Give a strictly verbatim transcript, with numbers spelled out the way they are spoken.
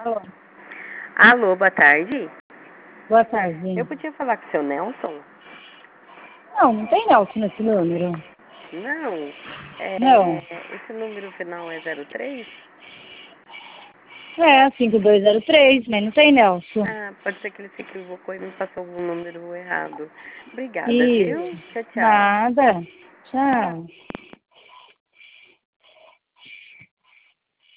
Alô, Alô, boa tarde. boa tarde. Eu podia falar com o seu Nelson? Não, não tem Nelson nesse número. Não. É, Não. esse número final é zero três? É, cinco dois zero três, mas não tem Nelson. Ah, pode ser que ele se equivocou e me passou o número errado. Obrigada, Isso. viu? Tchau, tchau. Nada. Tchau.